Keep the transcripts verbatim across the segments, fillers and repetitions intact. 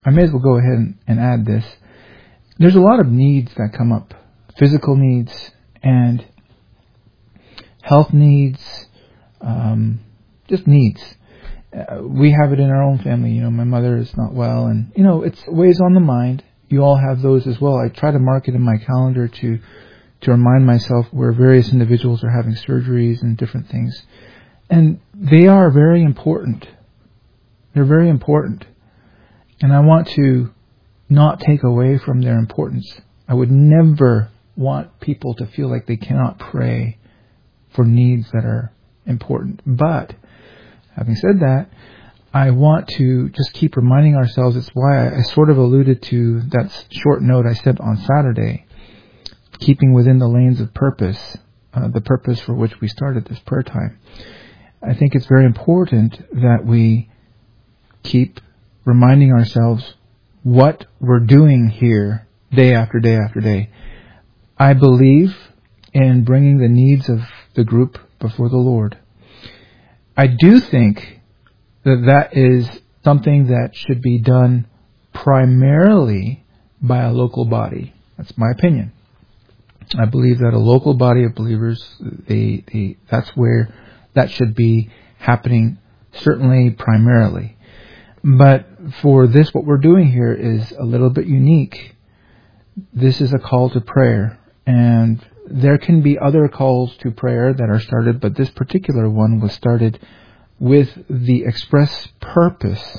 I may as well go ahead and, and add this. There's a lot of needs that come up. Physical needs and health needs, um, just needs. Uh, we have it in our own family. You know, my mother is not well, and, you know, it's weighs on the mind. You all have those as well. I try to mark it in my calendar to to remind myself where various individuals are having surgeries and different things. And they are very important. They're very important. And I want to not take away from their importance. I would never want people to feel like they cannot pray for needs that are important. But, having said that, I want to just keep reminding ourselves. It's why I, I sort of alluded to that short note I sent on Saturday, keeping within the lanes of purpose, uh, the purpose for which we started this prayer time. I think it's very important that we keep reminding ourselves what we're doing here day after day after day. I believe in bringing the needs of the group before the Lord. I do think that that is something that should be done primarily by a local body. That's my opinion. I believe that a local body of believers, they, they, that's where that should be happening, certainly primarily. But for this, what we're doing here is a little bit unique. This is a call to prayer, and there can be other calls to prayer that are started, but this particular one was started with the express purpose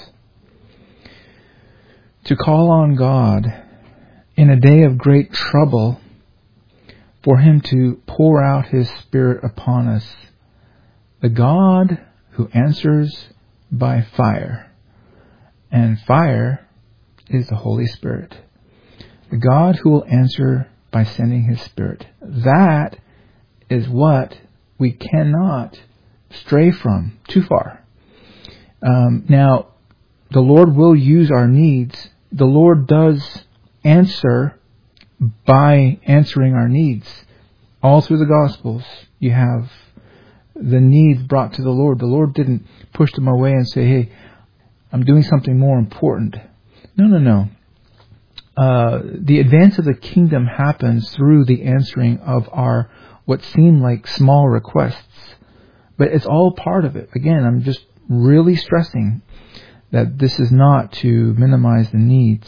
to call on God in a day of great trouble for Him to pour out His Spirit upon us. The God who answers by fire. And fire is the Holy Spirit. The God who will answer by sending His Spirit. That is what we cannot stray from too far. Um, now, the Lord will use our needs. The Lord does answer by answering our needs. All through the Gospels, you have the needs brought to the Lord. The Lord didn't push them away and say, hey, I'm doing something more important. No, no, no. Uh, the advance of the kingdom happens through the answering of our, what seem like small requests. But it's all part of it. Again, I'm just really stressing that this is not to minimize the needs.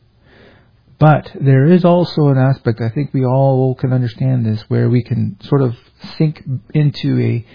But there is also an aspect, I think we all can understand this, where we can sort of sink into a,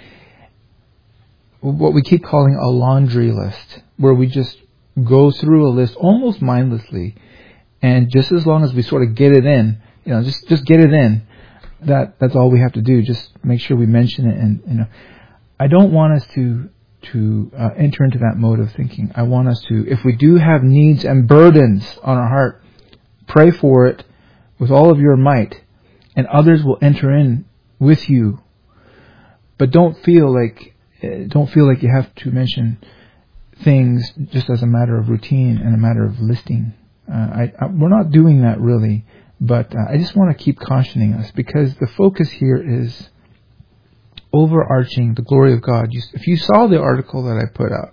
what we keep calling a laundry list, where we just go through a list almost mindlessly, and just as long as we sort of get it in, you know, just just get it in, that that's all we have to do. Just make sure we mention it, and you know, I don't want us to to uh, enter into that mode of thinking. I want us to, if we do have needs and burdens on our heart, pray for it with all of your might, and others will enter in with you. But don't feel like don't feel like you have to mention things just as a matter of routine and a matter of listing. Uh, I, I, we're not doing that really, but uh, I just want to keep cautioning us, because the focus here is overarching the glory of God. You, if you saw the article that I put out,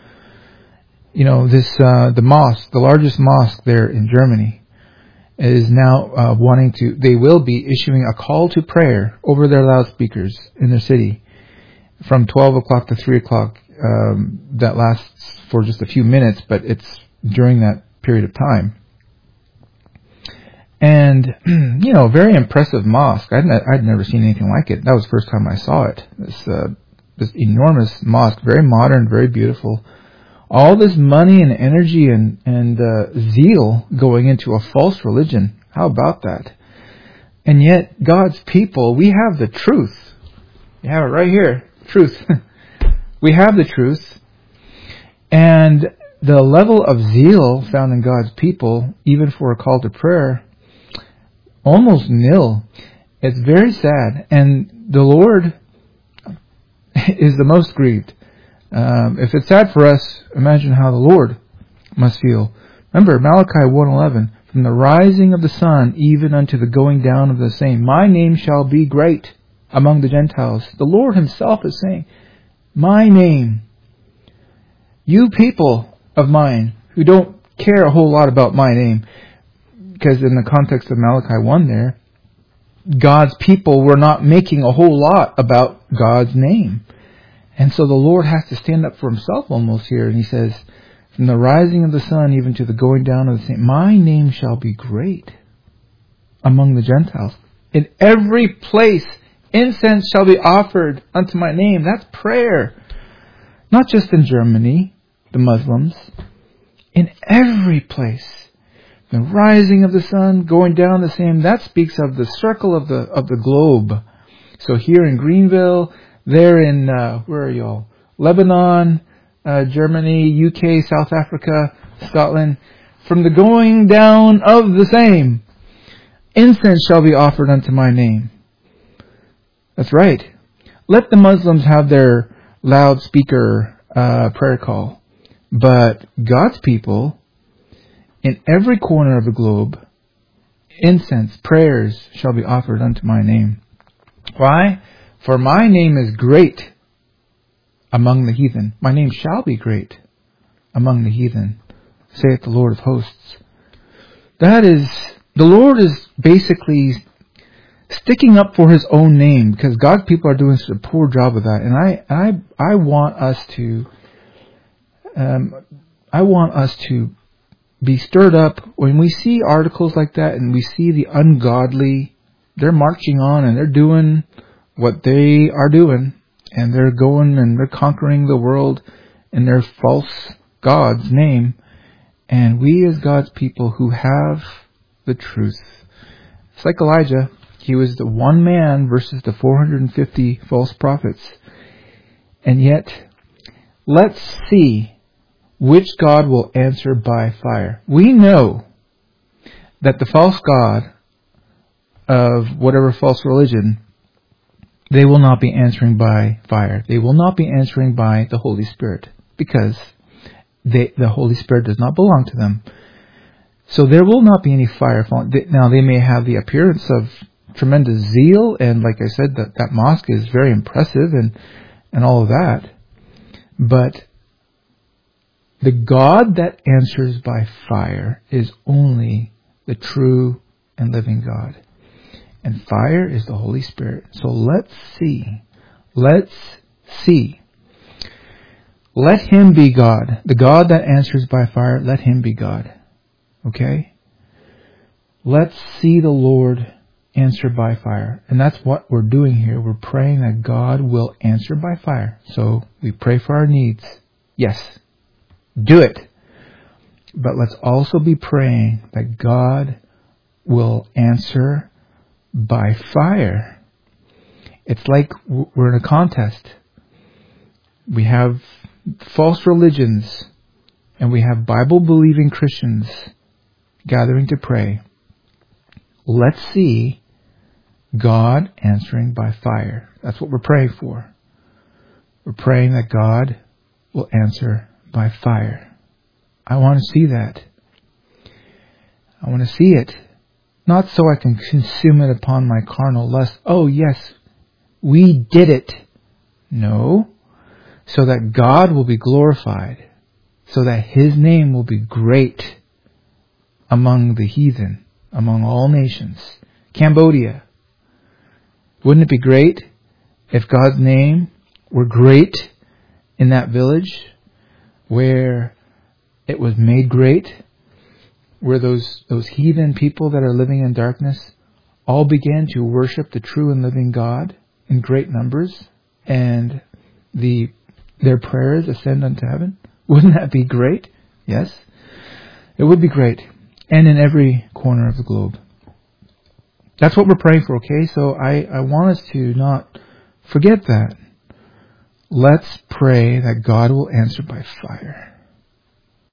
you know, this uh, the mosque, the largest mosque there in Germany, is now uh, wanting to, they will be issuing a call to prayer over their loudspeakers in their city from twelve o'clock to three o'clock. Um, that lasts for just a few minutes, but it's during that period of time. And, you know, very impressive mosque. I'd, ne- I'd never seen anything like it. That was the first time I saw it. This, uh, this enormous mosque, very modern, very beautiful. All this money and energy and, and uh, zeal going into a false religion. How about that? And yet, God's people, we have the truth. You have it right here. Truth. We have the truth. And the level of zeal found in God's people, even for a call to prayer, almost nil. It's very sad. And the Lord is the most grieved. Um, if it's sad for us, imagine how the Lord must feel. Remember, Malachi one eleven, from the rising of the sun even unto the going down of the same, my name shall be great among the Gentiles. The Lord Himself is saying, my name, you people of mine who don't care a whole lot about my name. Because in the context of Malachi one there, God's people were not making a whole lot about God's name. And so the Lord has to stand up for himself almost here. And he says, from the rising of the sun even to the going down of the same, my name shall be great among the Gentiles. In every place, incense shall be offered unto my name. That's prayer. Not just in Germany, the Muslims. In every place. The rising of the sun, going down the same, that speaks of the circle of the of the globe. So here in Greenville, there in, uh, where are y'all? Lebanon, uh, Germany, U K, South Africa, Scotland. From the going down of the same, incense shall be offered unto my name. That's right. Let the Muslims have their loudspeaker uh, prayer call. But God's people, in every corner of the globe, incense, prayers shall be offered unto my name. Why? For my name is great among the heathen. My name shall be great among the heathen, saith the Lord of hosts. That is, the Lord is basically sticking up for his own name, because God's people are doing such a poor job of that. And I, I, I want us to, um, I want us to be stirred up when we see articles like that and we see the ungodly. They're marching on and they're doing what they are doing, and they're going and they're conquering the world in their false God's name. And we as God's people who have the truth, it's like Elijah. He was the one man versus the four hundred fifty false prophets. And yet, let's see which God will answer by fire. We know that the false god of whatever false religion, they will not be answering by fire. They will not be answering by the Holy Spirit, because they, the Holy Spirit does not belong to them. So there will not be any fire falling. Now, they may have the appearance of tremendous zeal, and like I said, that, that mosque is very impressive and, and all of that. But the God that answers by fire is only the true and living God. And fire is the Holy Spirit. So let's see. Let's see. Let him be God. The God that answers by fire, let him be God. Okay? Let's see the Lord answer by fire. And that's what we're doing here. We're praying that God will answer by fire. So we pray for our needs. Yes. Do it. But let's also be praying that God will answer by fire. It's like we're in a contest. We have false religions and we have Bible-believing Christians gathering to pray. Let's see God answering by fire. That's what we're praying for. We're praying that God will answer by fire. I want to see that. I want to see it. Not so I can consume it upon my carnal lust. Oh yes, we did it. No. So that God will be glorified. So that his name will be great among the heathen, among all nations. Cambodia. Wouldn't it be great if God's name were great in that village where it was made great, where those, those heathen people that are living in darkness all began to worship the true and living God in great numbers, and the their prayers ascend unto heaven? Wouldn't that be great? Yes, it would be great. And in every corner of the globe. That's what we're praying for, okay? So I, I want us to not forget that. Let's pray that God will answer by fire.